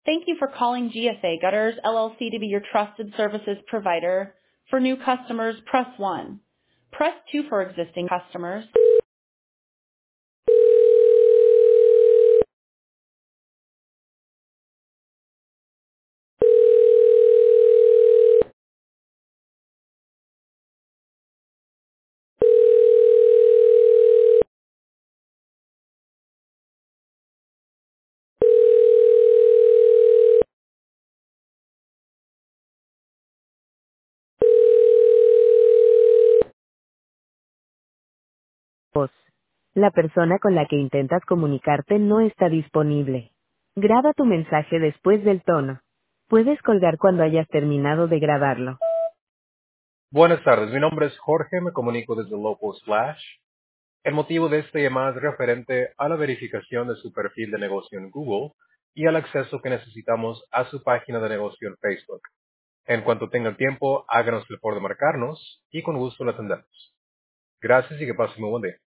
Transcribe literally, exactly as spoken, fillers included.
Thank you for calling G S A Gutters L L C to be your trusted services provider. For new customers, press one. Press two for existing customers. Voz. La persona con la que intentas comunicarte no está disponible. Graba tu mensaje después del tono. Puedes colgar cuando hayas terminado de grabarlo. Buenas tardes, mi nombre es Jorge, me comunico desde Local Slash. El motivo de esta llamada es referente a la verificación de su perfil de negocio en Google y al acceso que necesitamos a su página de negocio en Facebook. En cuanto tengan tiempo, háganos el favor de marcarnos y con gusto lo atendemos. Gracias y que pasen muy buen día.